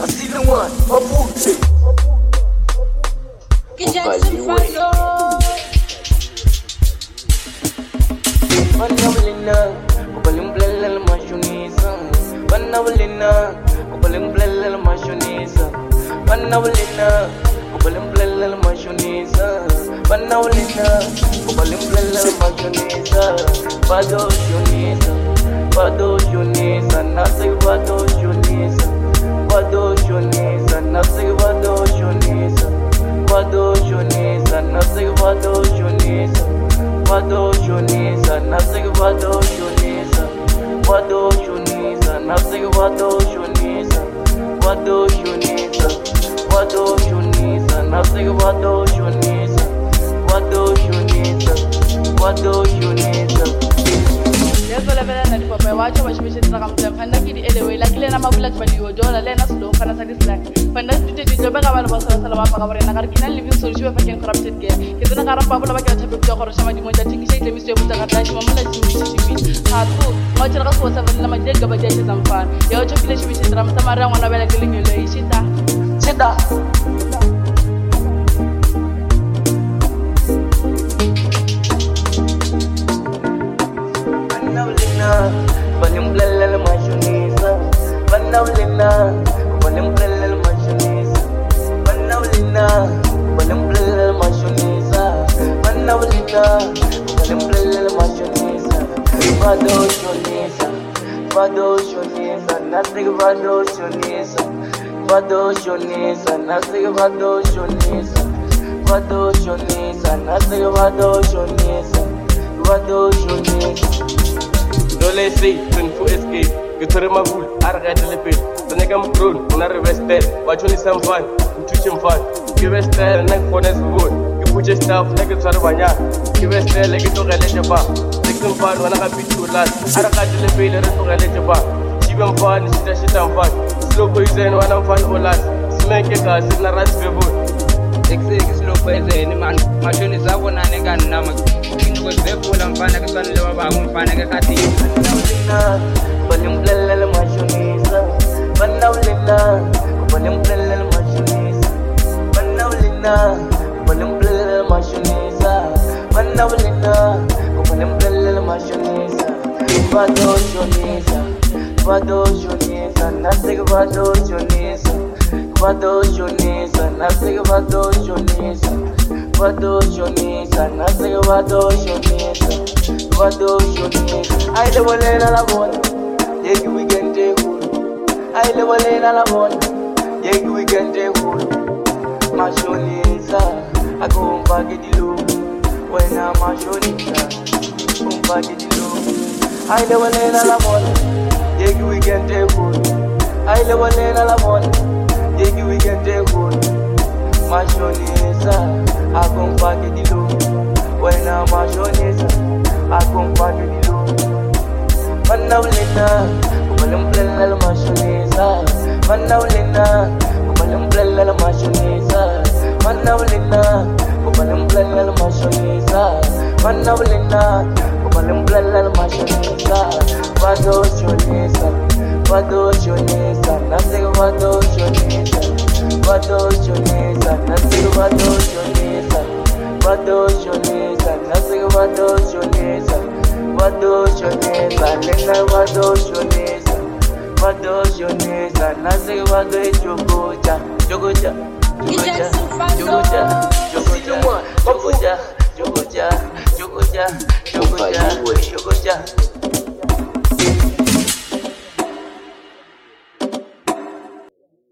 see the one, my booty. Get Jackson Fando. Vanavlina, Kupalim Blel Mashunisa. Vanavlina, Kupalim Blel Mashunisa. Vanavlina, Kupalim Blel Mashunisa. Vanavlina, Kupalim Blel Mashunisa. Vado Shunisa, Vado Shunisa, nothing Vado Shunisa. Vado Shunisa, nothing Vado Shunisa. Vado Shunisa, nothing Vado Shunisa. Vado Shunisa, nothing Vado Shunisa. Vado Shunisa, nothing Vado Shunisa. Vado Shunisa, Vado Shunisa, nothing Vado Shunisa. Vado Shunisa, Vado Shunisa. Yeso level na dipopa wacho bashimishe tsaka mtsa fanda kidi elewe la kile na mabula tbaliwo dola lena slow kana sa dislike fanda tute tute ba ka bana ba sala ba ka bare na gar kina living solution fa ken corrupted game ke tsena ka rapa bula ba ka thape tsa gore shama di monja tingi shei tlemiswe butsa ka tashi mamula tshimi ha tu mo tsela ka so sa bana ma dega ba ja tsa mfana yo cho kile shimishe tsara mtsa mara ngwana bela ke lengelo e shita Chita. Balim blel mashunisa, Vanavlina, Balim blel mashunisa, Vanavlina, Balim blel mashunisa, Vanavlina, Balim blel mashunisa, Vado Shunisa, Vado Shunisa, nothing Vado Shunisa, Vado Shunisa, nothing Vado Shunisa, Vado Shunisa, nothing Vado Shunisa, Vado Shunisa. Dole say, 24 escape. You turn my fool, I got the lipid. The neck I'm grown, when I revested. Watch only some fun, you teach him fun. Give us there, neck for next wood. You put your stuff like a Saravanya. Give us there, like a dog, I let you back. Take some fun when I got beat you last. I got the lipid, the rest of I let you back. She been fun, shit I'm fun. Slow poison when I'm fun or last. Smack your car, sit in a rat favor. Slow poison, man. My shon is up when I got number. Was therefore I'm fine, I can live about one fine, I got it. Balim blel mashunisa, Vanavlina, Balim blel mashunisa, Vanavlina, Balim blel mashunisa, Vanavlina, Balim blel mashunisa, Vado Shunisa, Vado Shunisa, nothing Vado Shunisa, Vado Shunisa, nothing Vado Shunisa. Vado Shunisa, nothing Vado Shunisa, Vado Shunisa. I live in a labon, yeah, we can take hold. I live in a labon, yeah, we can take hold. My Shunisa, I go back at the low. When I'm a Shunisa, come back at the low. I live in a labon, yeah, we can take hold. I live in a labon, yeah, we can take hold. My Shunisa. I come back to the low. When I'm a Shunisa, I come back to the low. Vanavlina, Kupalim blel mashunisa, Vanavlina, Kupalim blel mashunisa, Vanavlina, Kupalim blel mashunisa, Vanavlina, Kupalim blel mashunisa, Vado Shunisa, Vado Shunisa, nothing Vado Shunisa. Vado Shunisa, nothing Vado Shunisa. Vado Shunisa, nothing Vado Shunisa. Vado Shunisa, Lena Vado Shunisa. Vado Shunisa, nothing Vado Jogoja, Jogoja, Jogoja, Jogoja, Jogoja, Jogoja, Jogoja, Jogoja, Jogoja, Jogoja.